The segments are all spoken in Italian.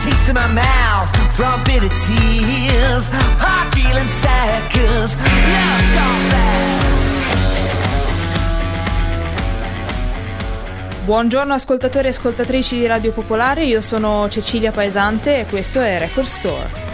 taste in my mouth from bitter tears. Heart feeling sad 'cause love's gone bad. Buongiorno ascoltatori e ascoltatrici di Radio Popolare, io sono Cecilia Paesante e questo è Record Store.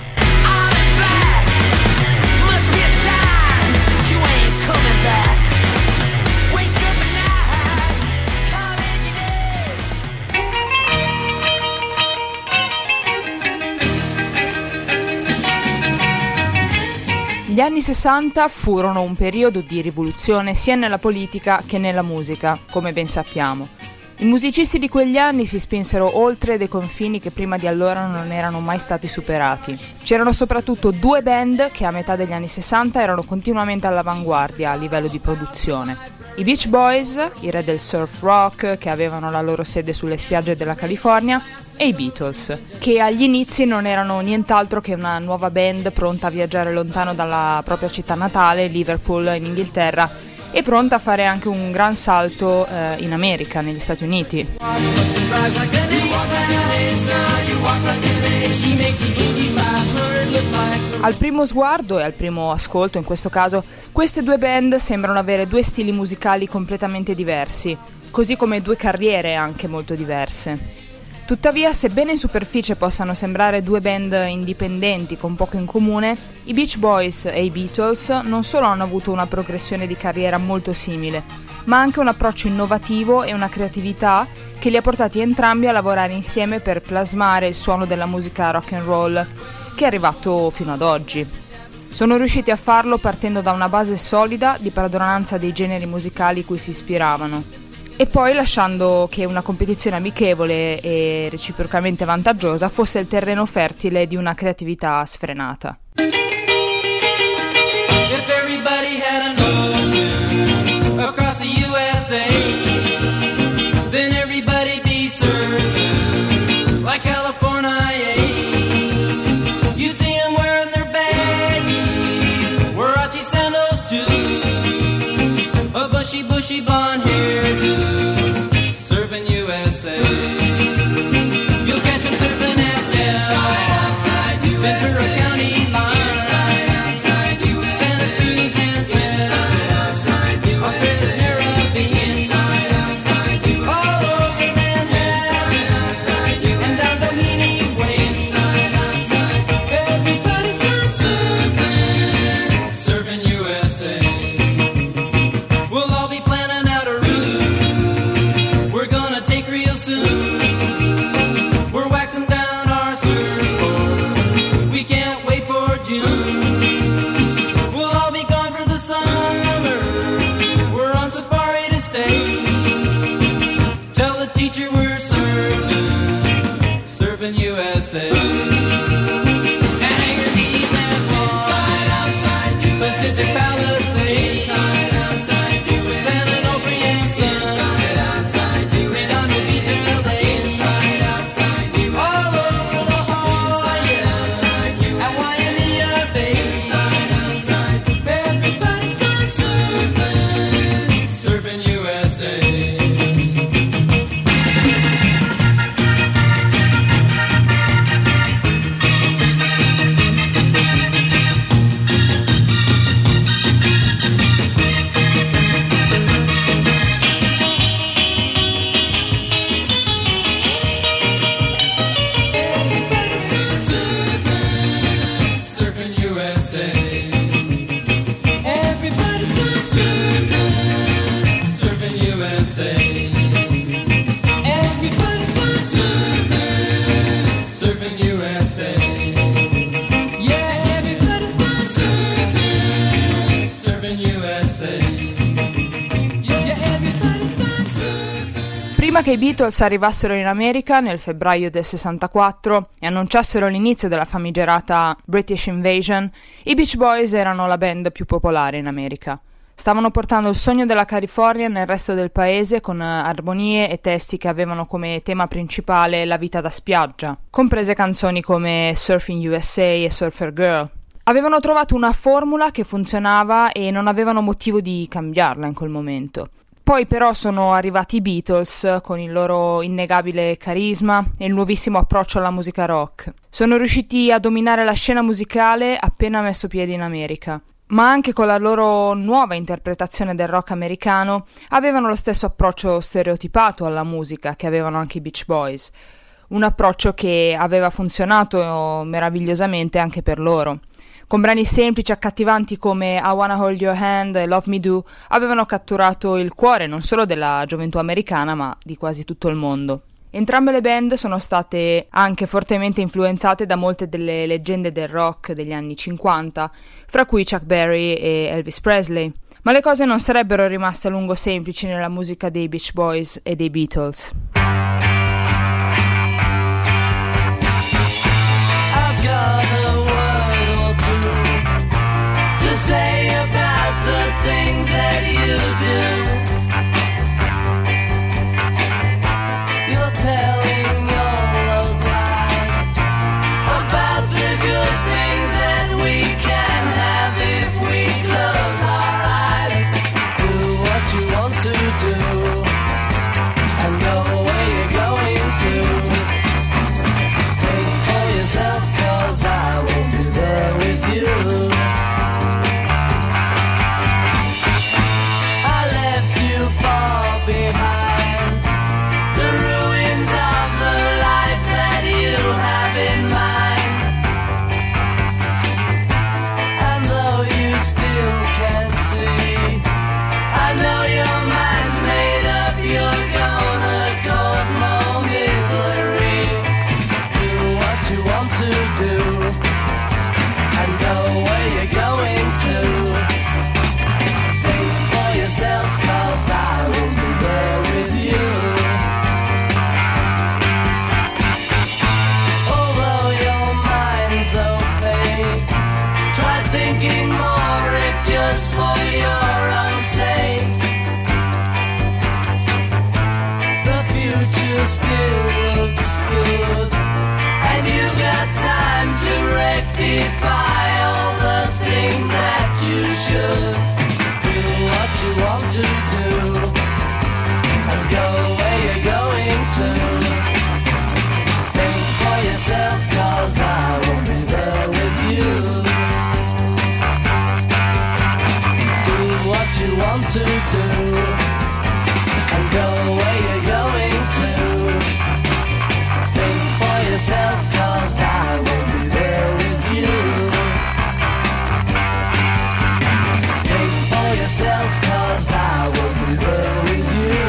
Gli anni 60 furono un periodo di rivoluzione sia nella politica che nella musica, come ben sappiamo. I musicisti di quegli anni si spinsero oltre dei confini che prima di allora non erano mai stati superati. C'erano soprattutto due band che a metà degli anni 60 erano continuamente all'avanguardia a livello di produzione. I Beach Boys, i re del surf rock che avevano la loro sede sulle spiagge della California, e i Beatles, che agli inizi non erano nient'altro che una nuova band pronta a viaggiare lontano dalla propria città natale, Liverpool, in Inghilterra, e pronta a fare anche un gran salto in America, negli Stati Uniti. Al primo sguardo e al primo ascolto, in questo caso, queste due band sembrano avere due stili musicali completamente diversi, così come due carriere anche molto diverse. Tuttavia, sebbene in superficie possano sembrare due band indipendenti con poco in comune, i Beach Boys e i Beatles non solo hanno avuto una progressione di carriera molto simile, ma anche un approccio innovativo e una creatività che li ha portati entrambi a lavorare insieme per plasmare il suono della musica rock and roll, che è arrivato fino ad oggi. Sono riusciti a farlo partendo da una base solida di padronanza dei generi musicali cui si ispiravano, e poi lasciando che una competizione amichevole e reciprocamente vantaggiosa fosse il terreno fertile di una creatività sfrenata. If everybody had an ocean across the USA, then everybody'd be served like California. You'd see them wearing their baggies, Warachi sandals too, a bushy blonde hairdo. You'll catch them surfing at Ventura County line, Santa Cruz and Twin, Australia's Caribbean, all over Manhattan, and down Doheny Way. Everybody's gone surfing USA. We'll all be planning out a route we're gonna take real soon. We're waxing down our surfboard, we can't wait for June. We'll all be gone for the summer, we're on safari to stay. Tell the teacher we're surfing USA. And Hangar Keys and Swan, Pacific Palisades, San Onofre and Sun, Redondo Beach and LA, all over La Jolla and Waimea Bay. Everybody's gone surfing USA. Prima che i Beatles arrivassero in America nel febbraio del 64 e annunciassero l'inizio della famigerata British Invasion, i Beach Boys erano la band più popolare in America. Stavano portando il sogno della California nel resto del paese con armonie e testi che avevano come tema principale la vita da spiaggia, comprese canzoni come Surfing USA e Surfer Girl. Avevano trovato una formula che funzionava e non avevano motivo di cambiarla in quel momento. Poi però sono arrivati i Beatles con il loro innegabile carisma e il nuovissimo approccio alla musica rock. Sono riusciti a dominare la scena musicale appena messo piede in America, ma anche con la loro nuova interpretazione del rock americano avevano lo stesso approccio stereotipato alla musica che avevano anche i Beach Boys, un approccio che aveva funzionato meravigliosamente anche per loro. Con brani semplici e accattivanti come I Wanna Hold Your Hand e Love Me Do avevano catturato il cuore non solo della gioventù americana ma di quasi tutto il mondo. Entrambe le band sono state anche fortemente influenzate da molte delle leggende del rock degli anni 50, fra cui Chuck Berry e Elvis Presley. Ma le cose non sarebbero rimaste a lungo semplici nella musica dei Beach Boys e dei Beatles. Say about the things that you do. You're telling all those lies about the good things that we can have if we close our eyes. Do what you want to do and go where you're going to. Think for yourself, 'cause I will be there with you. Still looks good, and you've got time to rectify all the things that you should. Do what you want to do and go where you're going to. Think for yourself, 'cause I will be there with you. Do what you want to do and go where you're going to. Yourself, 'cause I will be there with you. Think for yourself, 'cause I will be there with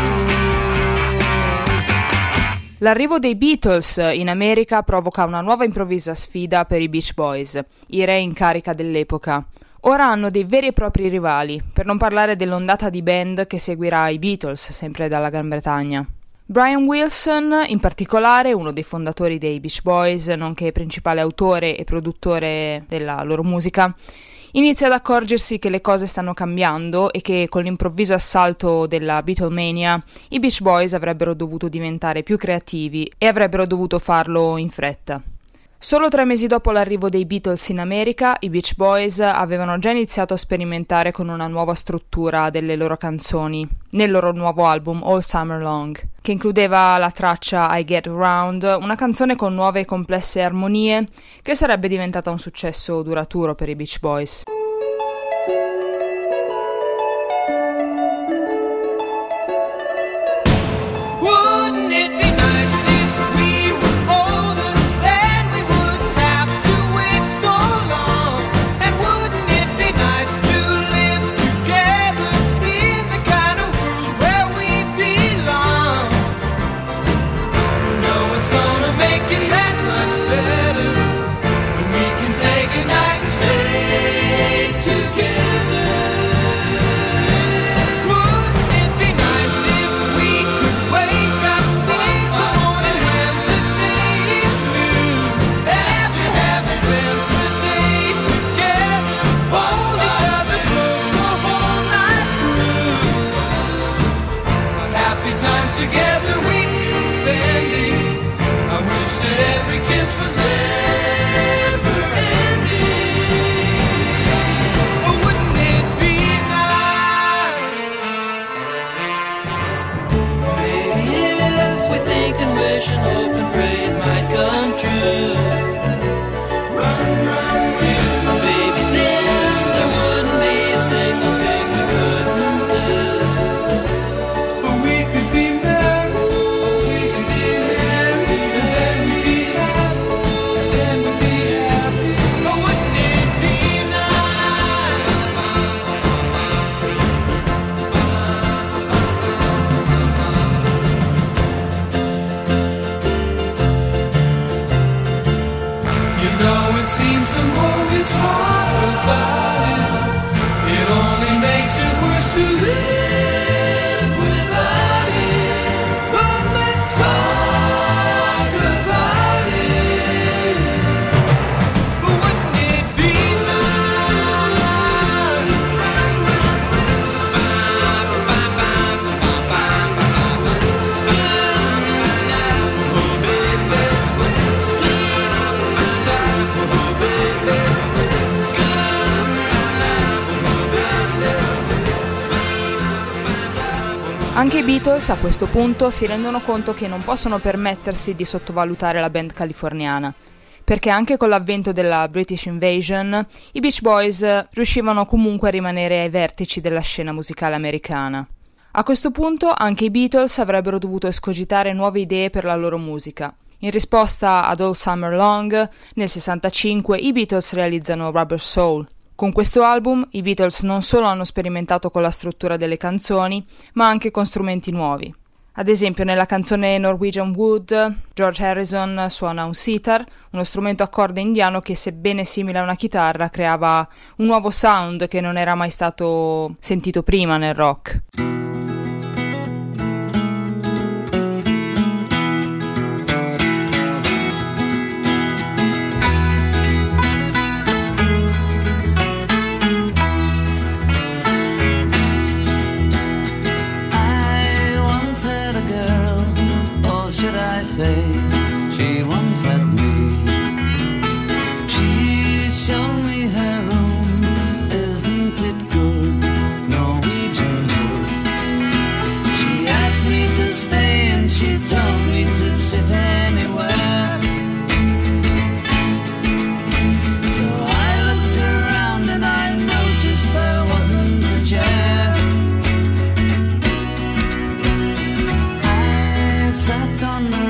you. L'arrivo dei Beatles in America provoca una nuova improvvisa sfida per i Beach Boys, i re in carica dell'epoca. Ora hanno dei veri e propri rivali, per non parlare dell'ondata di band che seguirà i Beatles, sempre dalla Gran Bretagna. Brian Wilson, in particolare, uno dei fondatori dei Beach Boys, nonché principale autore e produttore della loro musica, inizia ad accorgersi che le cose stanno cambiando e che con l'improvviso assalto della Beatlemania i Beach Boys avrebbero dovuto diventare più creativi e avrebbero dovuto farlo in fretta. Solo 3 mesi dopo l'arrivo dei Beatles in America, i Beach Boys avevano già iniziato a sperimentare con una nuova struttura delle loro canzoni, nel loro nuovo album All Summer Long, che includeva la traccia I Get Around, una canzone con nuove e complesse armonie che sarebbe diventata un successo duraturo per i Beach Boys. That much better when we can say goodnight and stay. seems the more we talk about it, it only makes it worse to live without it. But let's talk about it. But wouldn't it be Anche i Beatles a questo punto si rendono conto che non possono permettersi di sottovalutare la band californiana, perché anche con l'avvento della British Invasion i Beach Boys riuscivano comunque a rimanere ai vertici della scena musicale americana. A questo punto anche i Beatles avrebbero dovuto escogitare nuove idee per la loro musica. In risposta ad All Summer Long, nel 65 i Beatles realizzano Rubber Soul. Con questo album i Beatles non solo hanno sperimentato con la struttura delle canzoni, ma anche con strumenti nuovi. Ad esempio nella canzone Norwegian Wood, George Harrison suona un sitar, uno strumento a corde indiano che, sebbene simile a una chitarra, creava un nuovo sound che non era mai stato sentito prima nel rock. She once had me. She showed me her room. Isn't it good? Norwegian wood. She asked me to stay and she told me to sit anywhere. So I looked around and I noticed there wasn't a chair. I sat on the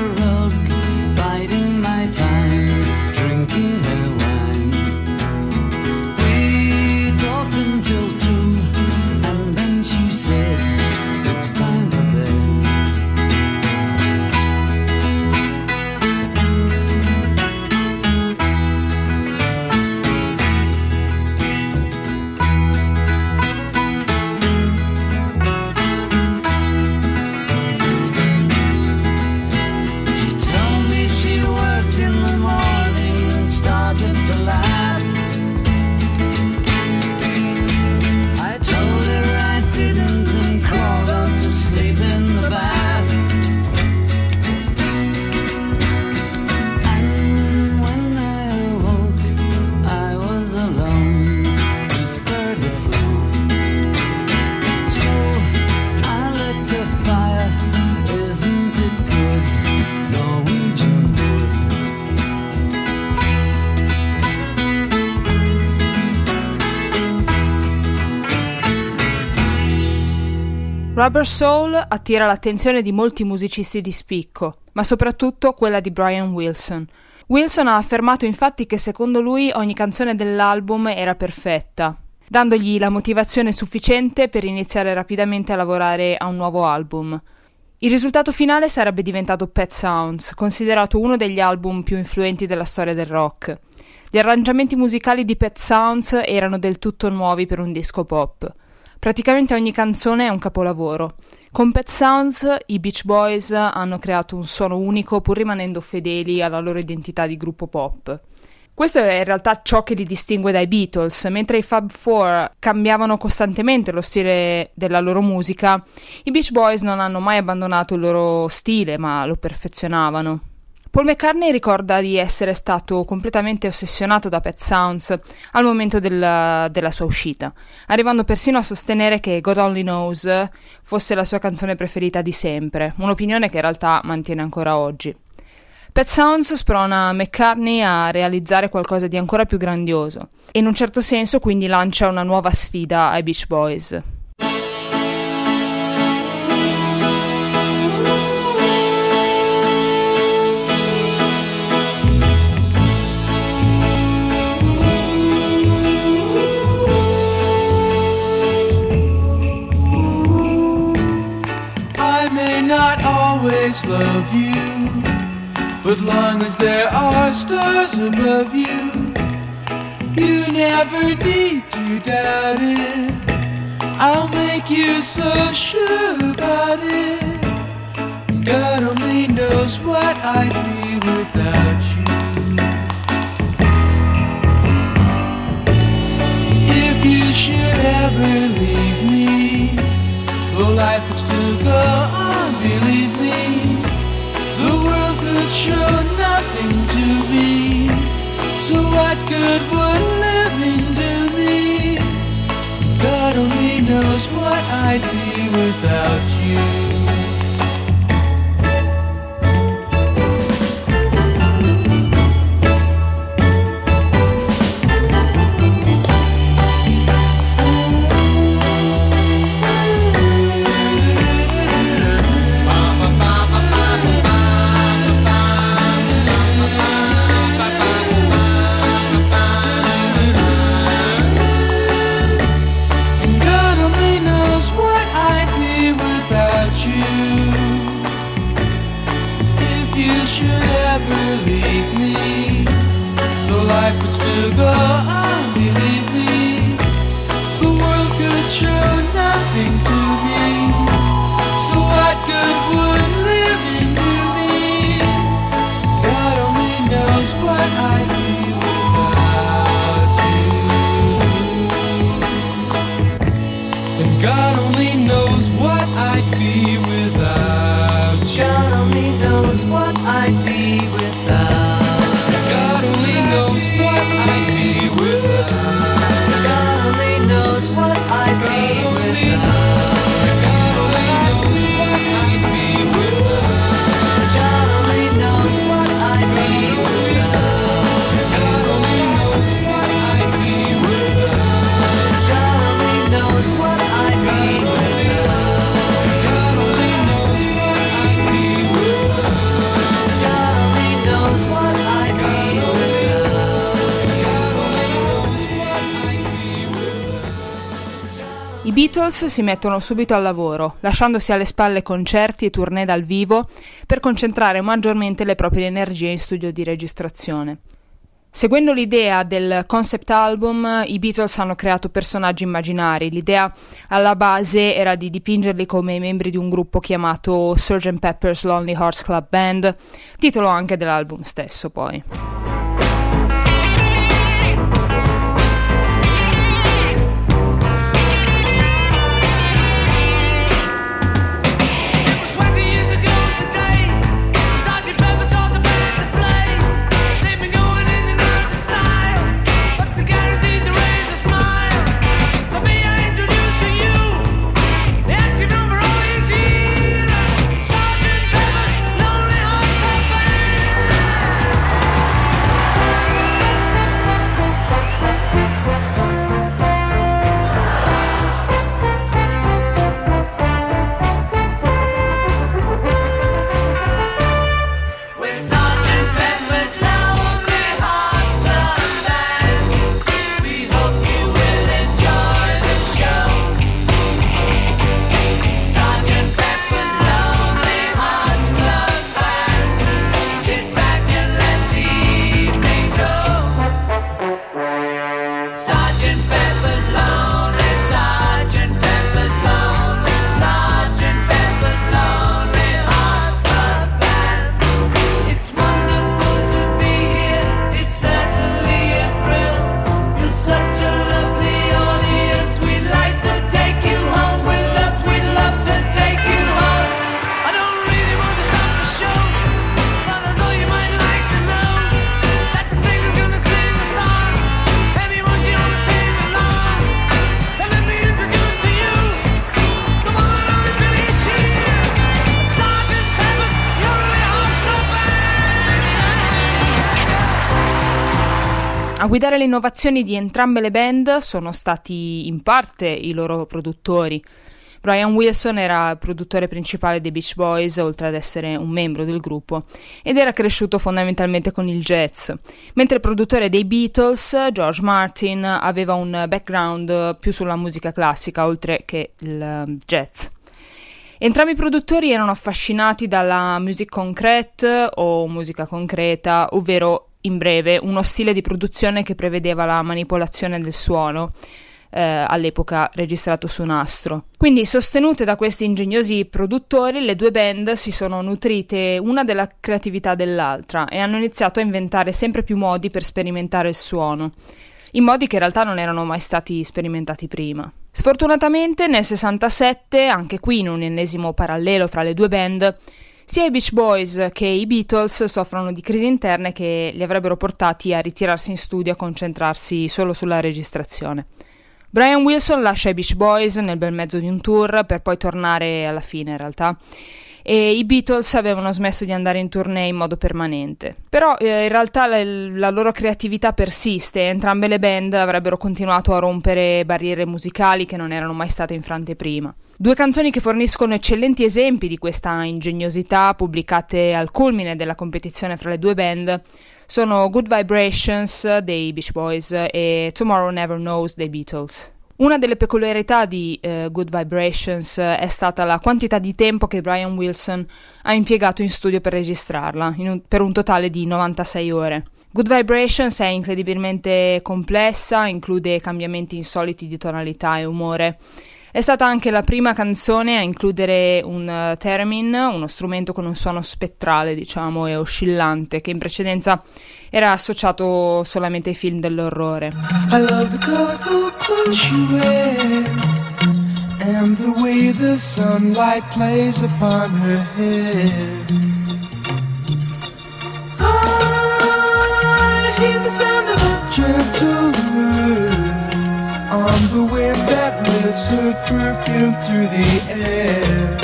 Rubber Soul attira l'attenzione di molti musicisti di spicco, ma soprattutto quella di Brian Wilson. Wilson ha affermato infatti che secondo lui ogni canzone dell'album era perfetta, dandogli la motivazione sufficiente per iniziare rapidamente a lavorare a un nuovo album. Il risultato finale sarebbe diventato Pet Sounds, considerato uno degli album più influenti della storia del rock. Gli arrangiamenti musicali di Pet Sounds erano del tutto nuovi per un disco pop. Praticamente ogni canzone è un capolavoro. Con Pet Sounds i Beach Boys hanno creato un suono unico pur rimanendo fedeli alla loro identità di gruppo pop. Questo è in realtà ciò che li distingue dai Beatles. Mentre i Fab Four cambiavano costantemente lo stile della loro musica, i Beach Boys non hanno mai abbandonato il loro stile, ma lo perfezionavano. Paul McCartney ricorda di essere stato completamente ossessionato da Pet Sounds al momento della sua uscita, arrivando persino a sostenere che God Only Knows fosse la sua canzone preferita di sempre, un'opinione che in realtà mantiene ancora oggi. Pet Sounds sprona McCartney a realizzare qualcosa di ancora più grandioso e in un certo senso quindi lancia una nuova sfida ai Beach Boys. Always love you, but long as there are stars above you, You never need to doubt it. I'll make you so sure about it. God only knows what I'd be without you. If you should ever leave me, well, life would still go on, believe me. The world could show nothing to me. So what good would living do me? God only knows what I'd be without you. Life would still go on, believe me. The world could show nothing to me. So what good would living do me? God only knows what I'd be without you. And God only knows what I'd be without you. God only knows what I'd be without. God only knows what I'd be without. God only knows what I'd be without. God only knows what I'd be without. God only knows what I'd be without. God only knows what I'd be without. God only knows what I'd be without. God only knows what I'd be without. God only knows what I'd be without. I Beatles si mettono subito al lavoro, lasciandosi alle spalle concerti e tournée dal vivo per concentrare maggiormente le proprie energie in studio di registrazione. Seguendo l'idea del concept album, i Beatles hanno creato personaggi immaginari. L'idea alla base era di dipingerli come i membri di un gruppo chiamato Sgt. Pepper's Lonely Hearts Club Band, titolo anche dell'album stesso poi. A guidare le innovazioni di entrambe le band sono stati in parte i loro produttori. Brian Wilson era il produttore principale dei Beach Boys, oltre ad essere un membro del gruppo, ed era cresciuto fondamentalmente con il jazz, mentre il produttore dei Beatles, George Martin, aveva un background più sulla musica classica, oltre che il jazz. Entrambi i produttori erano affascinati dalla musique concrète o musica concreta, ovvero in breve, uno stile di produzione che prevedeva la manipolazione del suono, all'epoca registrato su nastro. Quindi, sostenute da questi ingegnosi produttori, le due band si sono nutrite una della creatività dell'altra e hanno iniziato a inventare sempre più modi per sperimentare il suono, in modi che in realtà non erano mai stati sperimentati prima. Sfortunatamente nel 67, anche qui in un ennesimo parallelo fra le due band, sia i Beach Boys che i Beatles soffrono di crisi interne che li avrebbero portati a ritirarsi in studio e a concentrarsi solo sulla registrazione. Brian Wilson lascia i Beach Boys nel bel mezzo di un tour per poi tornare alla fine in realtà, e i Beatles avevano smesso di andare in tournée in modo permanente. Però in realtà la loro creatività persiste e entrambe le band avrebbero continuato a rompere barriere musicali che non erano mai state infrante prima. Due canzoni che forniscono eccellenti esempi di questa ingegnosità, pubblicate al culmine della competizione fra le due band, sono Good Vibrations dei Beach Boys e Tomorrow Never Knows dei Beatles. Una delle peculiarità di Good Vibrations è stata la quantità di tempo che Brian Wilson ha impiegato in studio per registrarla, per un totale di 96 ore. Good Vibrations è incredibilmente complessa, include cambiamenti insoliti di tonalità e umore. È stata anche la prima canzone a includere un theremin, uno strumento con un suono spettrale, diciamo, e oscillante, che in precedenza era associato solamente ai film dell'orrore. I love the colorful clothes you wear and the way the sunlight plays upon her hair. I hear the sound of a gentle word on the wind that lifts her perfume through the air.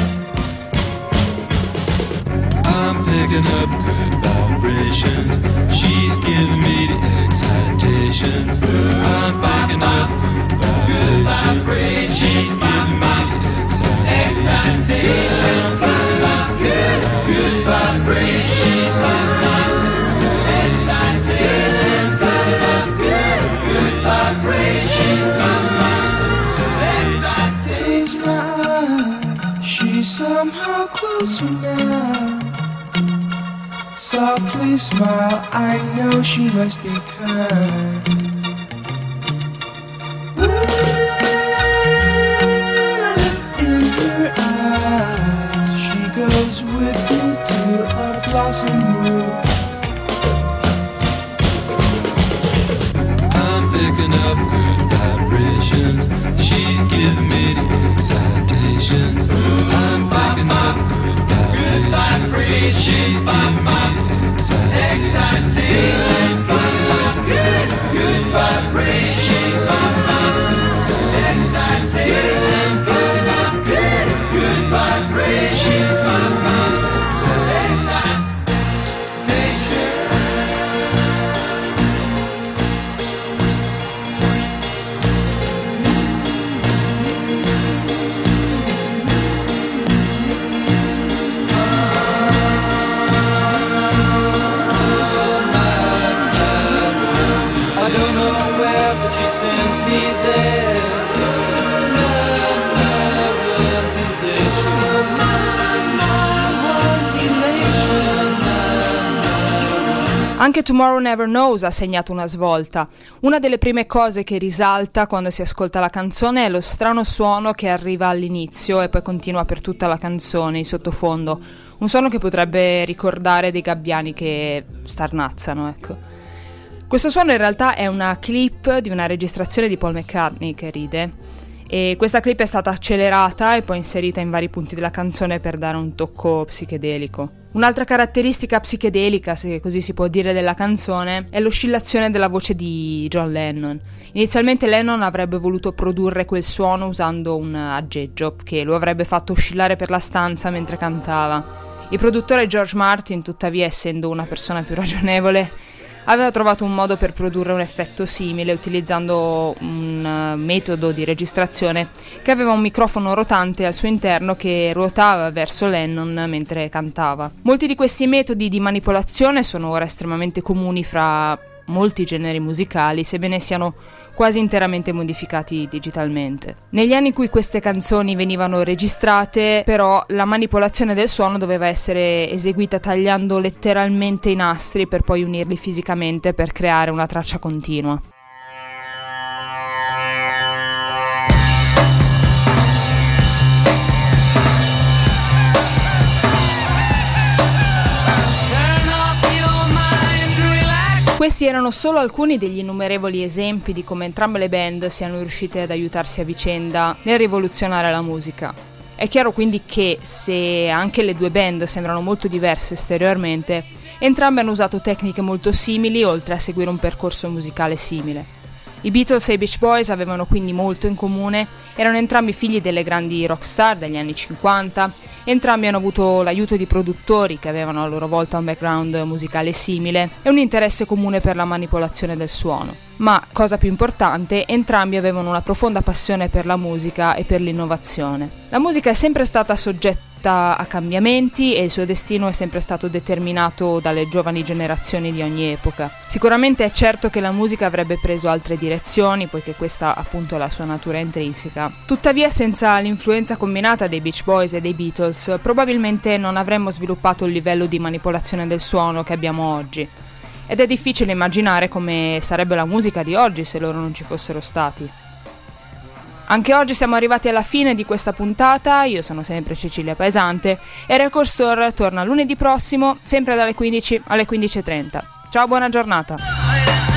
I'm picking up good vibrations. She's giving me the excitations. I'm picking up good vibrations. She's giving me the excitations. Good vibrations. She's giving me the excitations. Good vibrations. Close my eyes, she's somehow closer now. Softly smile, I know she must be kind. In her eyes, she goes with me to a blossom room. I'm picking up good vibrations. She's giving me the excitations. I'm picking up good vibrations. She's giving me the excitations. Good vibrations. Excitations. Good vibrations. Anche Tomorrow Never Knows ha segnato una svolta. Una delle prime cose che risalta quando si ascolta la canzone è lo strano suono che arriva all'inizio e poi continua per tutta la canzone in sottofondo. Un suono che potrebbe ricordare dei gabbiani che starnazzano, ecco. Questo suono in realtà è una clip di una registrazione di Paul McCartney che ride, e questa clip è stata accelerata e poi inserita in vari punti della canzone per dare un tocco psichedelico. Un'altra caratteristica psichedelica, se così si può dire, della canzone è l'oscillazione della voce di John Lennon. Inizialmente Lennon avrebbe voluto produrre quel suono usando un aggeggio che lo avrebbe fatto oscillare per la stanza mentre cantava. Il produttore George Martin, tuttavia, essendo una persona più ragionevole, aveva trovato un modo per produrre un effetto simile utilizzando un metodo di registrazione che aveva un microfono rotante al suo interno che ruotava verso Lennon mentre cantava. Molti di questi metodi di manipolazione sono ora estremamente comuni fra molti generi musicali, sebbene siano quasi interamente modificati digitalmente. Negli anni in cui queste canzoni venivano registrate, però, la manipolazione del suono doveva essere eseguita tagliando letteralmente i nastri per poi unirli fisicamente per creare una traccia continua. Questi erano solo alcuni degli innumerevoli esempi di come entrambe le band siano riuscite ad aiutarsi a vicenda nel rivoluzionare la musica. È chiaro quindi che, se anche le due band sembrano molto diverse esteriormente, entrambe hanno usato tecniche molto simili oltre a seguire un percorso musicale simile. I Beatles e i Beach Boys avevano quindi molto in comune, erano entrambi figli delle grandi rockstar degli anni 50, entrambi hanno avuto l'aiuto di produttori che avevano a loro volta un background musicale simile e un interesse comune per la manipolazione del suono. Ma, cosa più importante, entrambi avevano una profonda passione per la musica e per l'innovazione. La musica è sempre stata soggetta a cambiamenti e il suo destino è sempre stato determinato dalle giovani generazioni di ogni epoca. Sicuramente è certo che la musica avrebbe preso altre direzioni, poiché questa appunto è la sua natura intrinseca. Tuttavia, senza l'influenza combinata dei Beach Boys e dei Beatles, probabilmente non avremmo sviluppato il livello di manipolazione del suono che abbiamo oggi. Ed è difficile immaginare come sarebbe la musica di oggi se loro non ci fossero stati. Anche oggi siamo arrivati alla fine di questa puntata, io sono sempre Cecilia Paesante e Record Store torna lunedì prossimo, sempre dalle 15 alle 15:30. Ciao, buona giornata!